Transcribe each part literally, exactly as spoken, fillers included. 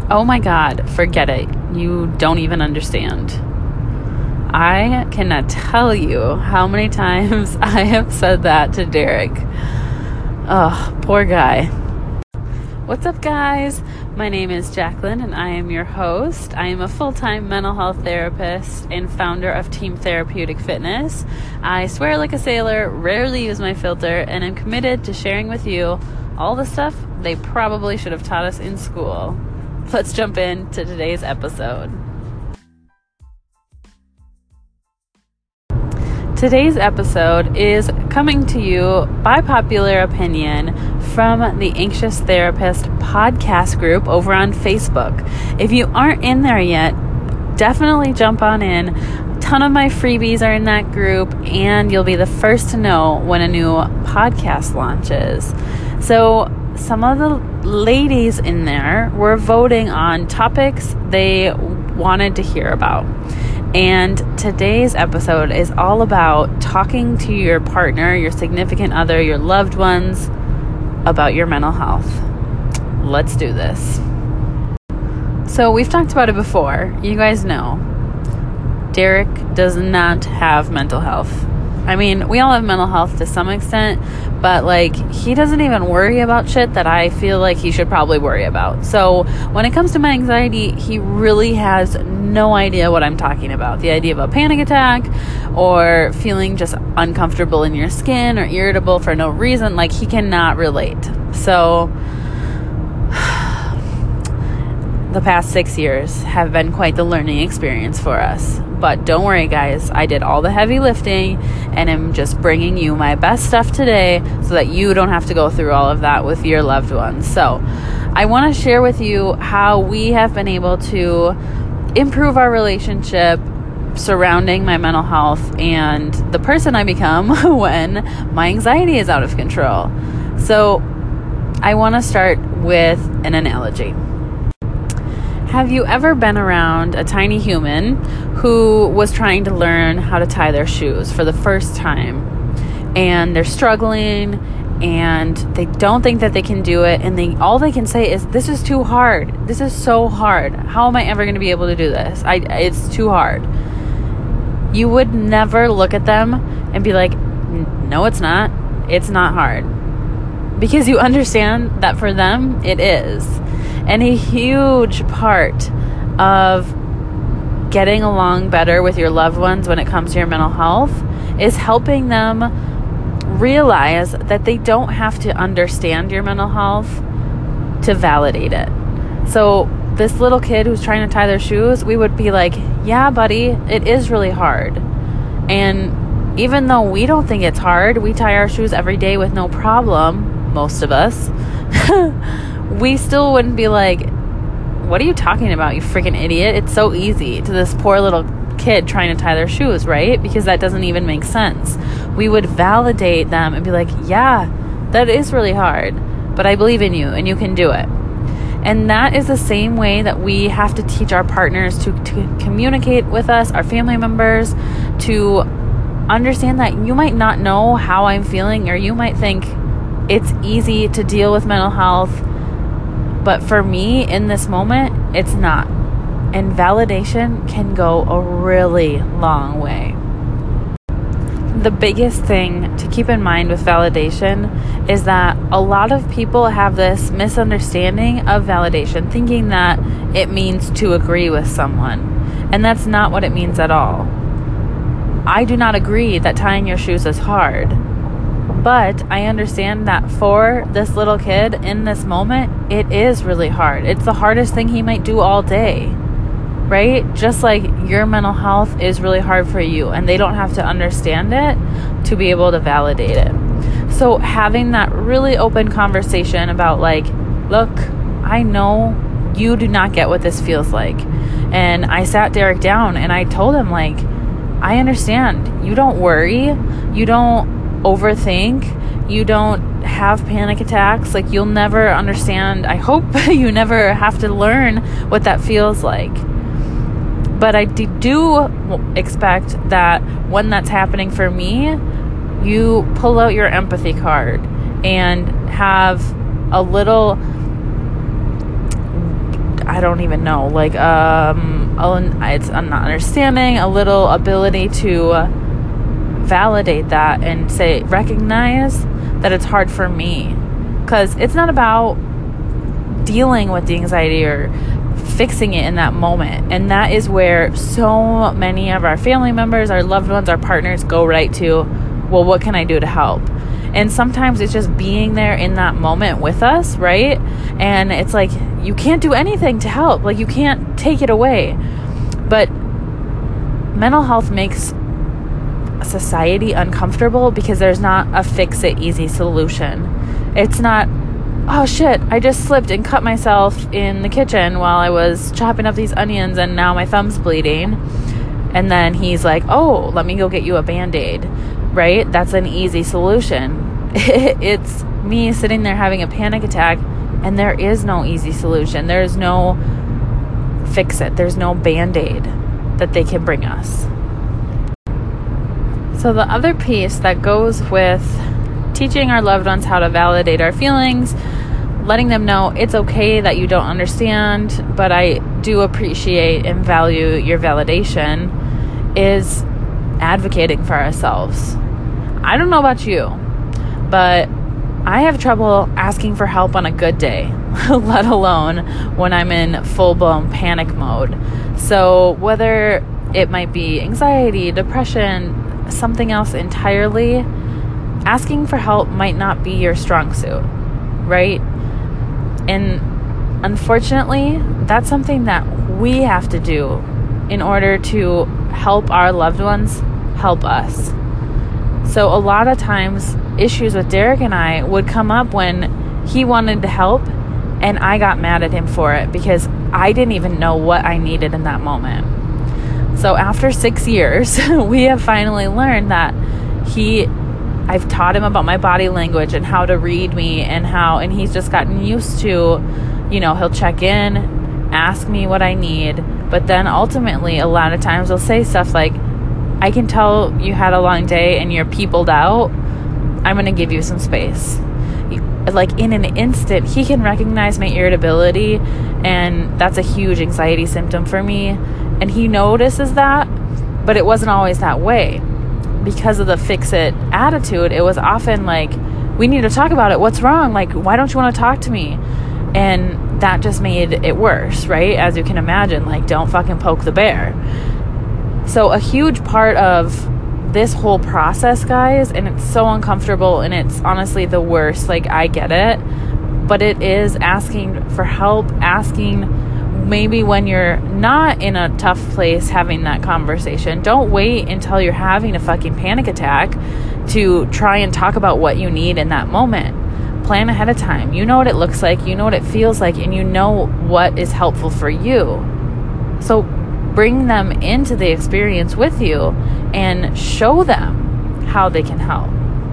Oh my God, forget it. You don't even understand. I cannot tell you how many times I have said that to Derek. Oh, poor guy. What's up, guys? My name is Jacqueline, and I am your host. I am a full-time mental health therapist and founder of Team Therapeutic Fitness. I swear like a sailor, rarely use my filter, and I'm committed to sharing with you all the stuff they probably should have taught us in school. Let's jump into today's episode. Today's episode is coming to you by popular opinion from the Anxious Therapist podcast group over on Facebook. If you aren't in there yet, definitely jump on in. A ton of my freebies are in that group, and you'll be the first to know when a new podcast launches. So some of the ladies in there were voting on topics they wanted to hear about. And today's episode is all about talking to your partner, your significant other, your loved ones about your mental health. Let's do this. So we've talked about it before. You guys know Derek does not have mental health. I mean, we all have mental health to some extent, but like he doesn't even worry about shit that I feel like he should probably worry about. So when it comes to my anxiety, he really has no idea what I'm talking about. The idea of a panic attack or feeling just uncomfortable in your skin or irritable for no reason, like he cannot relate. So the past six years have been quite the learning experience for us. But don't worry, guys. I did all the heavy lifting, and I'm just bringing you my best stuff today so that you don't have to go through all of that with your loved ones. So I want to share with you how we have been able to improve our relationship surrounding my mental health and the person I become when my anxiety is out of control. So I want to start with an analogy. Have you ever been around a tiny human who was trying to learn how to tie their shoes for the first time, and they're struggling and they don't think that they can do it, and they all they can say is, this is too hard. This is so hard. How am I ever going to be able to do this? I it's too hard. You would never look at them and be like, no, it's not. It's not hard. Because you understand that for them, it is. And a huge part of getting along better with your loved ones when it comes to your mental health is helping them realize that they don't have to understand your mental health to validate it. So this little kid who's trying to tie their shoes, we would be like, yeah, buddy, it is really hard. And even though we don't think it's hard, we tie our shoes every day with no problem, most of us, we still wouldn't be like, what are you talking about, you freaking idiot? It's so easy, to this poor little kid trying to tie their shoes, right? Because that doesn't even make sense. We would validate them and be like, yeah, that is really hard, but I believe in you and you can do it. And that is the same way that we have to teach our partners to, to communicate with us, our family members, to understand that you might not know how I'm feeling, or you might think it's easy to deal with mental health, but for me, in this moment, it's not. And validation can go a really long way. The biggest thing to keep in mind with validation is that a lot of people have this misunderstanding of validation, thinking that it means to agree with someone. And that's not what it means at all. I do not agree that tying your shoes is hard. But I understand that for this little kid in this moment, it is really hard. It's the hardest thing he might do all day, right? Just like your mental health is really hard for you, and they don't have to understand it to be able to validate it. So having that really open conversation about like, look, I know you do not get what this feels like. And I sat Derek down and I told him, like, I understand. You don't worry. You don't overthink. You don't have panic attacks. Like, you'll never understand. I hope you never have to learn what that feels like. But I do expect that when that's happening for me, you pull out your empathy card and have a little, I I don't even know, like, um, it's an understanding, a little ability to validate that and say, recognize that it's hard for me. Because it's not about dealing with the anxiety or fixing it in that moment. And that is where so many of our family members, our loved ones, our partners go right to, well, what can I do to help? And sometimes it's just being there in that moment with us, right? And it's like, you can't do anything to help. Like, you can't take it away. But mental health makes society uncomfortable because there's not a fix-it easy solution. It's not, oh shit, I just slipped and cut myself in the kitchen while I was chopping up these onions and now my thumb's bleeding. And then he's like, oh, let me go get you a Band-Aid, right? That's an easy solution. It's me sitting there having a panic attack, and there is no easy solution. There's no fix it. There's no Band-Aid that they can bring us. So the other piece that goes with teaching our loved ones how to validate our feelings, letting them know it's okay that you don't understand, but I do appreciate and value your validation, is advocating for ourselves. I don't know about you, but I have trouble asking for help on a good day, let alone when I'm in full-blown panic mode. So whether it might be anxiety, depression, something else entirely, asking for help might not be your strong suit, right? And unfortunately, that's something that we have to do in order to help our loved ones help us. So a lot of times, issues with Derek and I would come up when he wanted to help and I got mad at him for it because I didn't even know what I needed in that moment. So after six years, we have finally learned that he, I've taught him about my body language and how to read me and how, and he's just gotten used to, you know, he'll check in, ask me what I need, but then ultimately a lot of times he'll say stuff like, I can tell you had a long day and you're peopled out. I'm going to give you some space. Like in an instant, he can recognize my irritability, and that's a huge anxiety symptom for me. And he notices that, but it wasn't always that way. Because of the fix-it attitude, it was often like, we need to talk about it. What's wrong? Like, why don't you want to talk to me? And that just made it worse, right? As you can imagine, like, don't fucking poke the bear. So a huge part of this whole process, guys, and it's so uncomfortable and it's honestly the worst, like, I get it, but it is asking for help, asking maybe when you're not in a tough place, having that conversation. Don't wait until you're having a fucking panic attack to try and talk about what you need in that moment. Plan ahead of time. You know what it looks like, you know what it feels like, and you know what is helpful for you. So bring them into the experience with you and show them how they can help.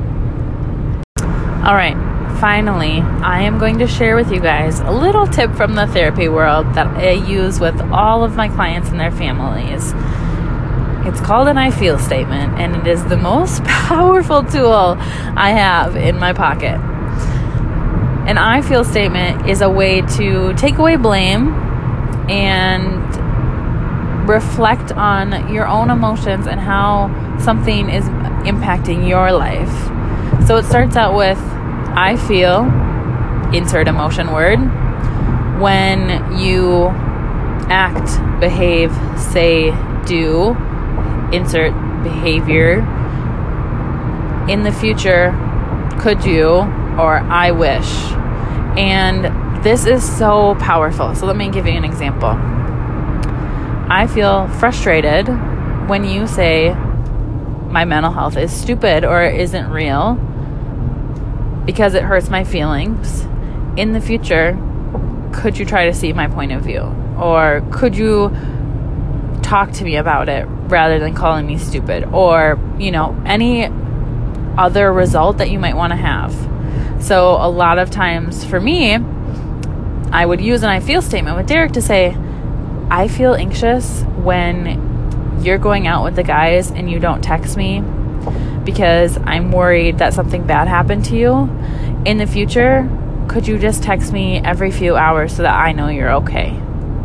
All right, finally, I am going to share with you guys a little tip from the therapy world that I use with all of my clients and their families. It's called an I feel statement, and it is the most powerful tool I have in my pocket. An I feel statement is a way to take away blame and reflect on your own emotions and how something is impacting your life. So it starts out with, I feel, insert emotion word, when you act, behave, say, do, insert behavior. In the future, could you, or I wish. And this is so powerful. So let me give you an example. I feel frustrated when you say my mental health is stupid or isn't real because it hurts my feelings. In the future, could you try to see my point of view? Or could you talk to me about it rather than calling me stupid? Or, you know, any other result that you might want to have. So a lot of times for me, I would use an I feel statement with Derek to say, I feel anxious when you're going out with the guys and you don't text me because I'm worried that something bad happened to you. In the future, could you just text me every few hours so that I know you're okay?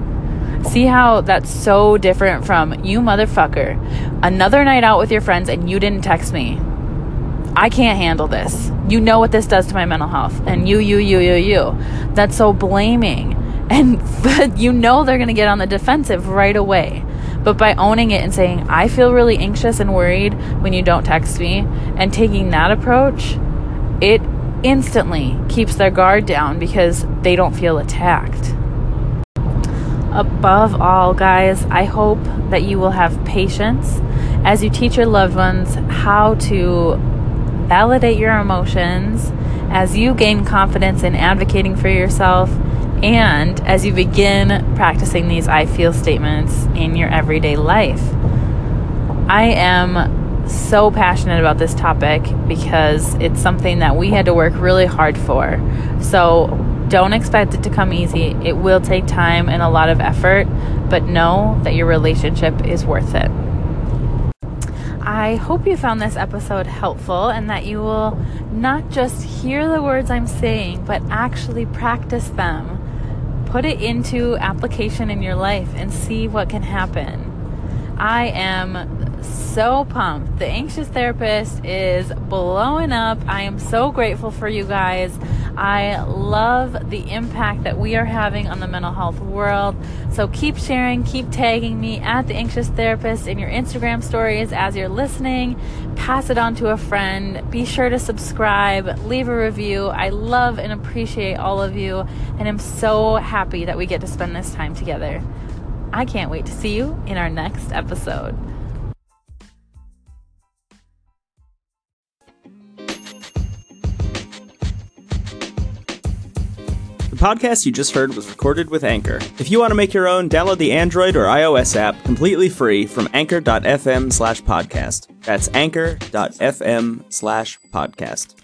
See how that's so different from you motherfucker. Another night out with your friends and you didn't text me. I can't handle this. You know what this does to my mental health. And you, you, you, you, you. That's so blaming. And you know they're going to get on the defensive right away. But by owning it and saying, I feel really anxious and worried when you don't text me, and taking that approach, it instantly keeps their guard down because they don't feel attacked. Above all, guys, I hope that you will have patience as you teach your loved ones how to validate your emotions, as you gain confidence in advocating for yourself, and as you begin practicing these I feel statements in your everyday life. I am so passionate about this topic because it's something that we had to work really hard for. So don't expect it to come easy. It will take time and a lot of effort, but know that your relationship is worth it. I hope you found this episode helpful and that you will not just hear the words I'm saying, but actually practice them. Put it into application in your life and see what can happen. I am so pumped. The Anxious Therapist is blowing up. I am so grateful for you guys. I love the impact that we are having on the mental health world. So keep sharing, keep tagging me at The Anxious Therapist in your Instagram stories as you're listening. Pass it on to a friend. Be sure to subscribe, leave a review. I love and appreciate all of you, and I'm so happy that we get to spend this time together. I can't wait to see you in our next episode. The podcast you just heard was recorded with Anchor. If you want to make your own, download the Android or iOS app completely free from anchor.fm slash podcast. That's anchor.fm slash podcast.